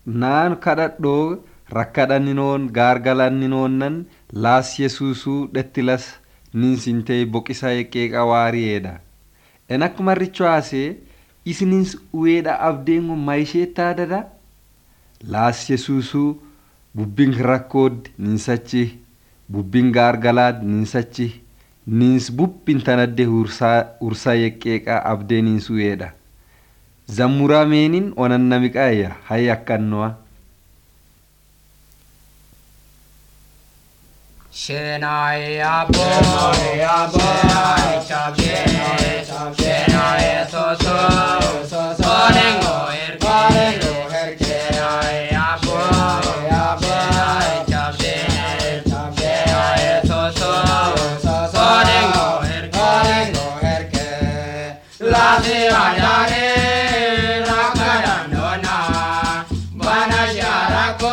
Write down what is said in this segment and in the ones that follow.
naan kadhadhoo rakkadhanninoon gaargalanninoonnan laas Yesuusuu dhettilas ninsintee boqisa eqqeeqa waari'eedha. Enak marichoase isnins ueda abdeengo maisheetta dada laas Yesuusuu bubbin rakkood ninsachi bubbin gaargalaad ninsachi nins bubbin tanadde ursa eqqeeqa abdeenins ueda. Zammuraa meenin onannamiqaaya hayyakkannoa. Shenai abo, Shenai chabye, Shenai soso, Sonengo herke, Shenai abo, Shenai chabye, Shenai soso, Sonengo herke, Lasi adane, Rakadandona, Banasharako.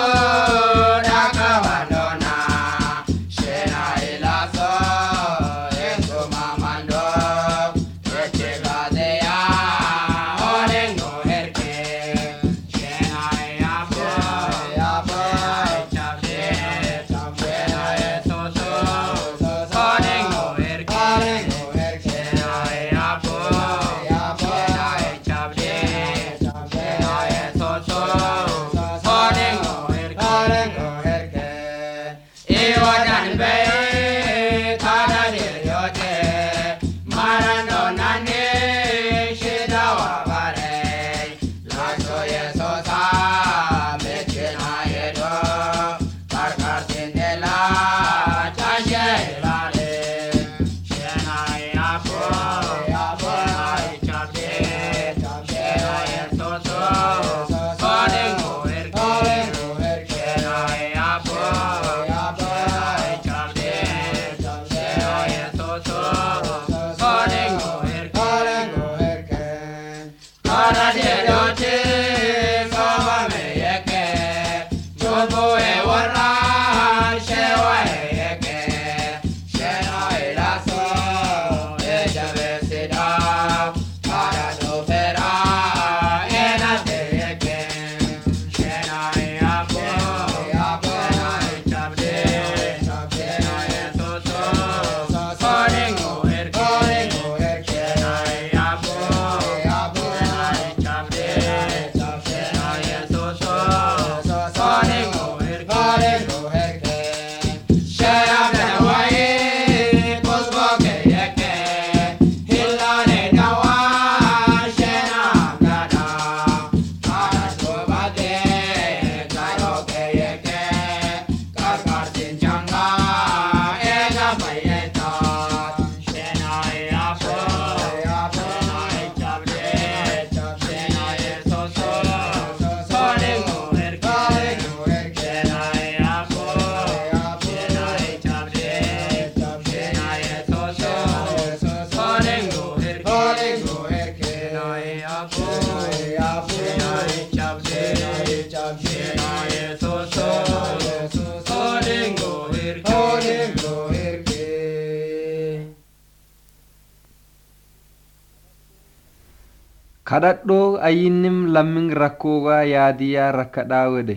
kadhadhoo ayyinnim lammin rakkoogaa yaadiyaa rakkadhaa wedhe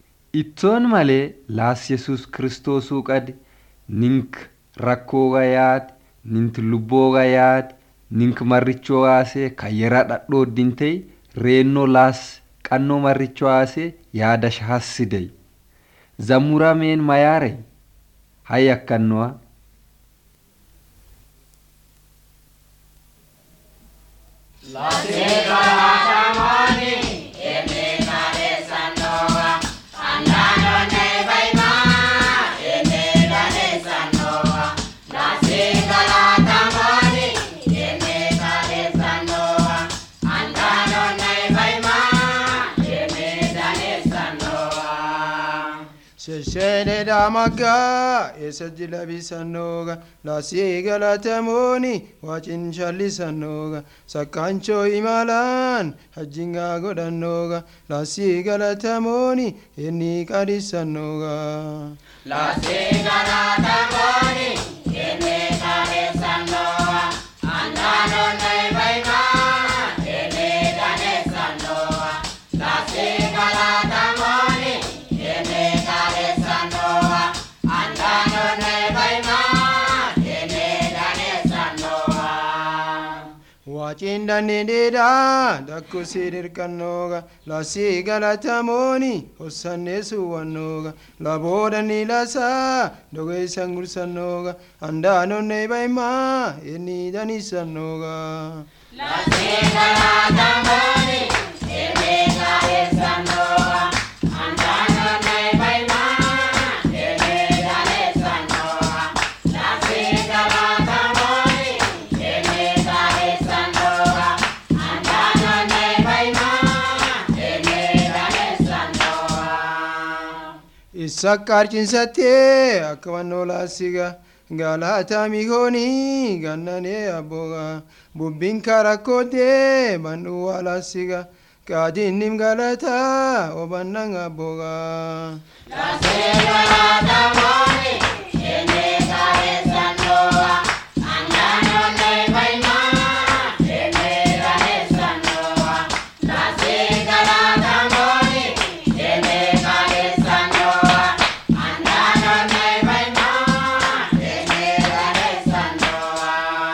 ittoon malee laas Yesuus Kiristoosuu qad nink rakkoogaa yaad nint lubboogaa yaad nink marrichoo haasee kayyera dhadhoo dintee reennoo laas qannoo marrichoo haasee yaada shahassidee zammuraa meen mayaare hayyakkannoa. La sera tamani ene kare sanoa andano nei baima ene kare sanoa la sera tamani ene kare sanoa andano nei baima ene kare sanoa Shene damaga esajila bisanoga la sigala tamoni wachin chalisanoga sakancho imalan hajinga godanoga la sigala tamoni eni kadisanoga la sigala tamoni eni kadisanoga andano nei baima eni kadisanoga la sigala tamoni wacindanne dheedaa dakko sidirqannooga lasii galatamooni hossanne suwannooga laboodanni lasaa dogeessan gursannooga andaanonne baymaa inni danissannooga lasii galatamooni inni danissannooga andaanonne baymaa inni danissannooga lasii galatamooni inni danissannooga andaanonne baymaa inni danissannooga isa qarcinsattee akka wannoo laasiga galaatamii hoonii gannanee abbooga bubbiin karakkootee bandhuwaa laasiga kaadinnim galataa obannan abbooga lasii galatamooni inni danissannooga andaanonne baymaa inni danissannooga lasii galatamooni inni danissannooga andaanonne baymaa inni danissannooga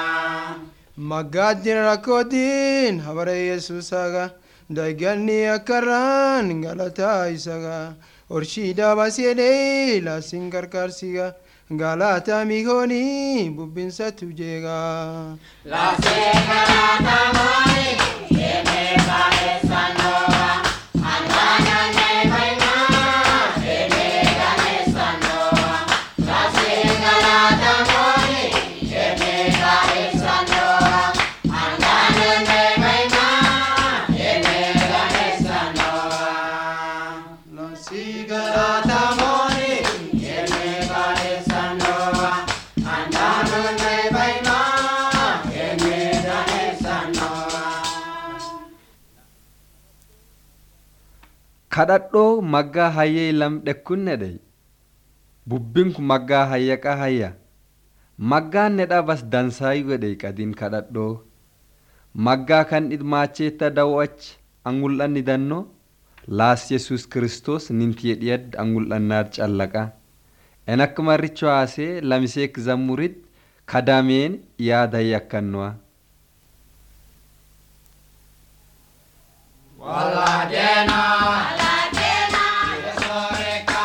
maggaattiin rakkootiin habara yesuusaga dayganni akkarraan galataa isaga orshiidhaa baseedhee laasin qarqaarsiga galaatamii hoonii bubbinsatu jeega lasii galatamooni inni danissannooga andaanonne baymaa inni danissannooga lasii galatamooni inni danissannooga andaanonne baymaa inni danissannooga lasii galatamooni inni danissannooga andaanonne baymaa inni danissannooga kadhadhoo maggaa hayyee lam dhekkunnedhe bubbinku maggaa hayyaqa hayya maggaan nedha bas dansaayi wedhe qadiin kadhadhoo maggaa kan dhidmaacheetta daw'ach angul'anni dannoo laas yesus kristos nintiye dhiyad angul'annaar callaqa en akka marricho haasee lamiseek zammurid kadameen yaada yakkannoa Waladena, Yesoreka,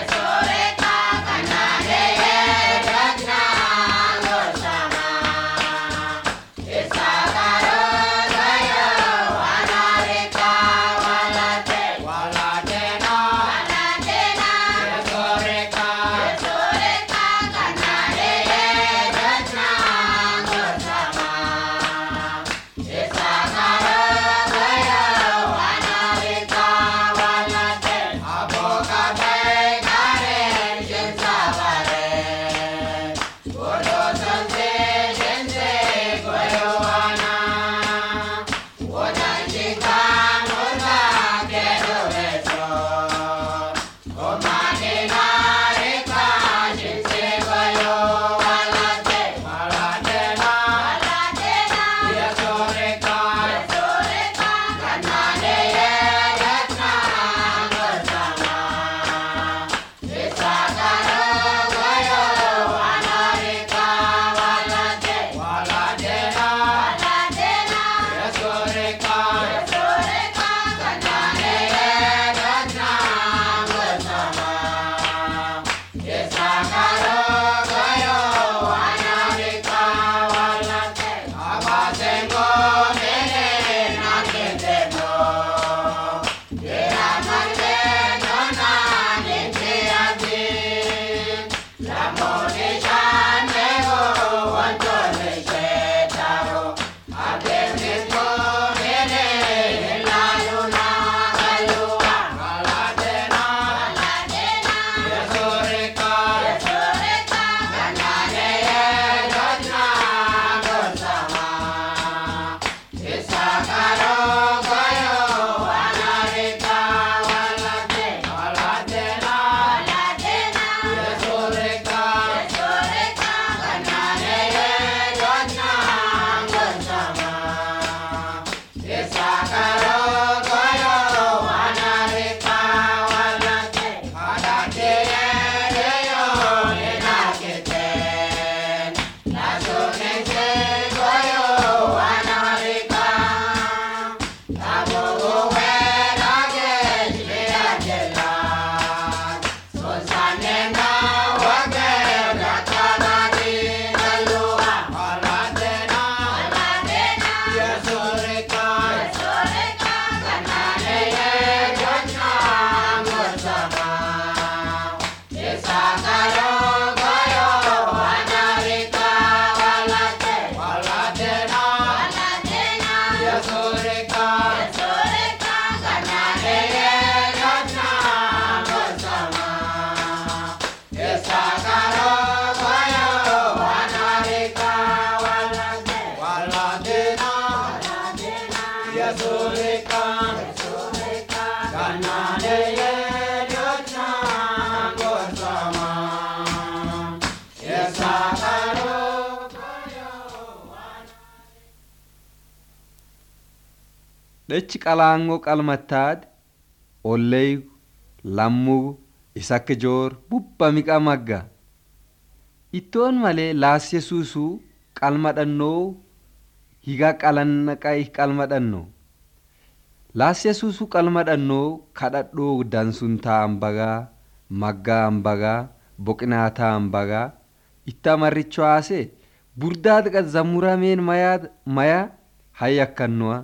Kanade, Rajna, Losama, Isagaro, Gayo, Wanareka, Waladena, Yesoreka, Kanade, Rajna, Losama. Dhechi qalaangoo qalmattaad olleey lammuu isakka joor bubba miqa magga. Ittoon malee laas Yesuusuu qalmadhannoo higa qalannaqaa qalmadhannoo. Laas Yesuusuu qalmadhannoo kadhadhoo dansun ta'an bagaa maggaa ambagaa boqinaa ta'an bagaa itta marrichoo haasee burdaad zammurameen maya hayyakkannuwa.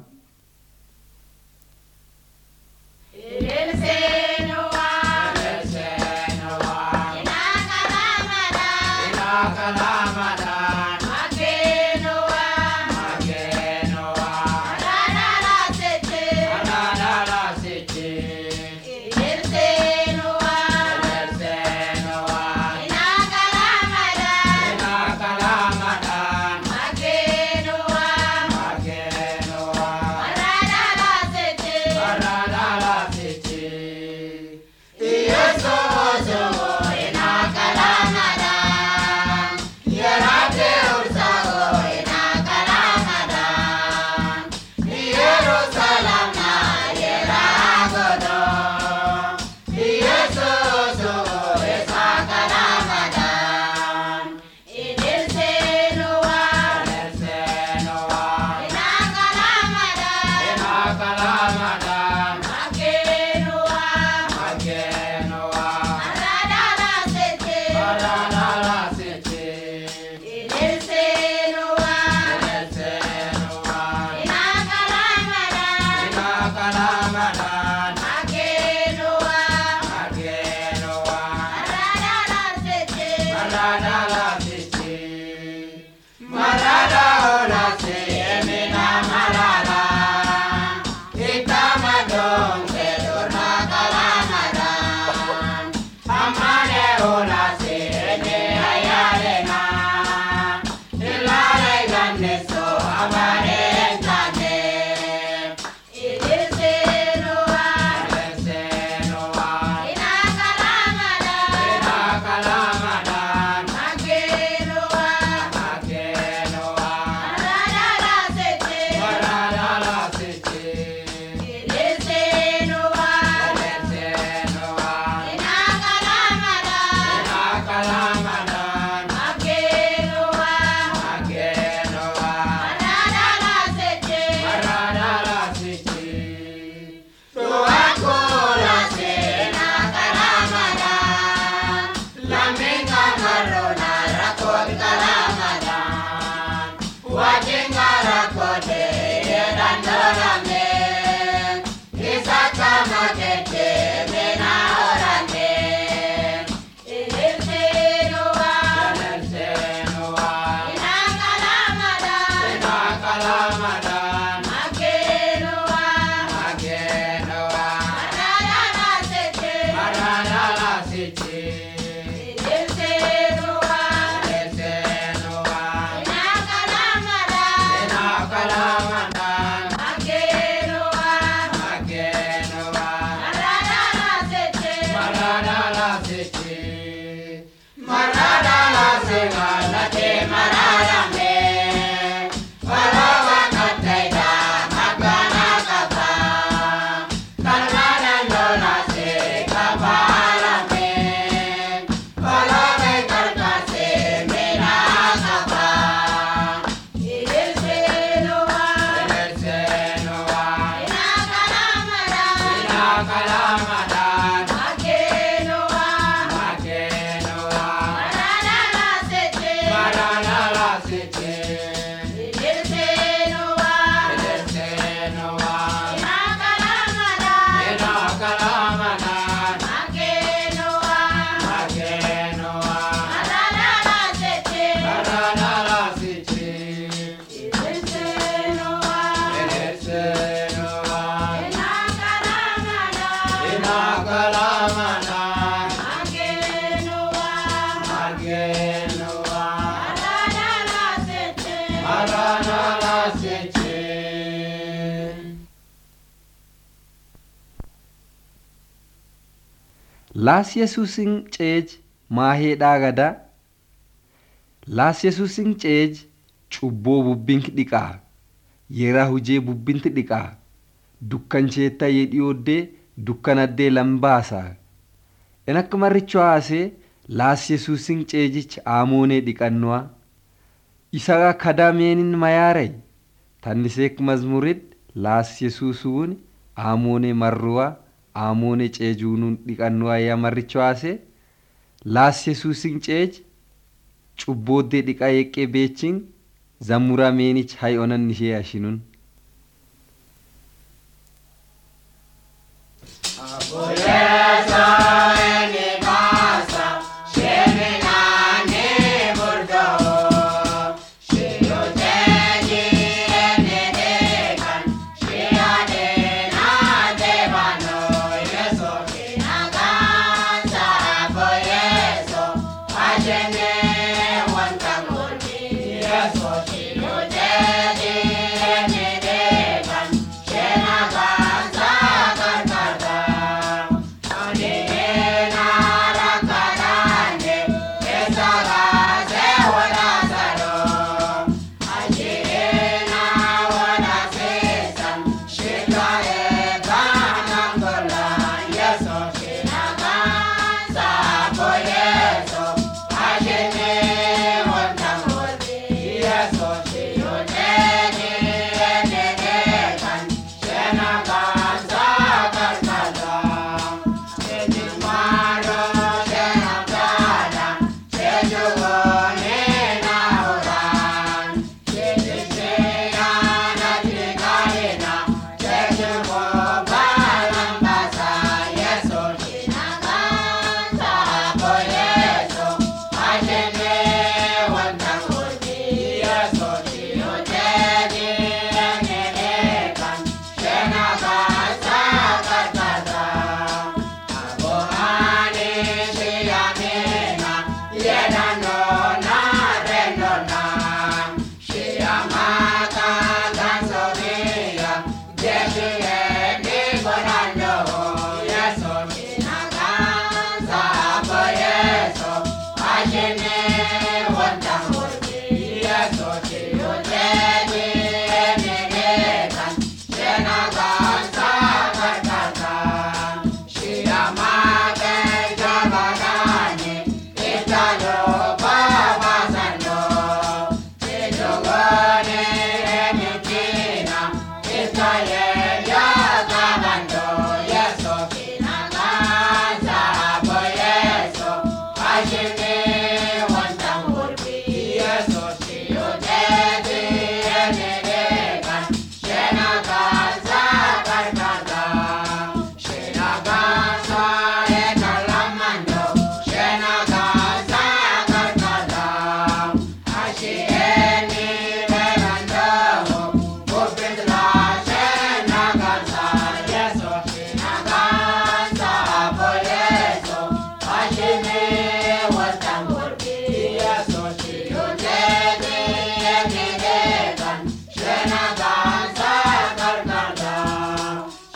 Laas Yesuusin ceej maaheedhaa gadaa. Laas Yesuusin ceej cubboo bubbinki dhiqaa. Yeraa hujee bubbinti dhiqaa. dukkancheetta yedhiyooddee dukkanaddee lambaasaa en akka marricho haasee laas yesuusin ceejich aamoonee dhiqannuwa isagaa kadameenin mayaaray tanniseek mazmurid laas yesuusuun aamoonee marruwa aamoonee ceejuunuun dhiqannuwa yaa marricho haasee laas yesuusin ceej cubbooddee dhiqaa yeqqee beechin zammura meenich hay onan ishee ashinun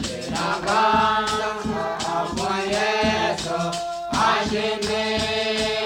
Ashime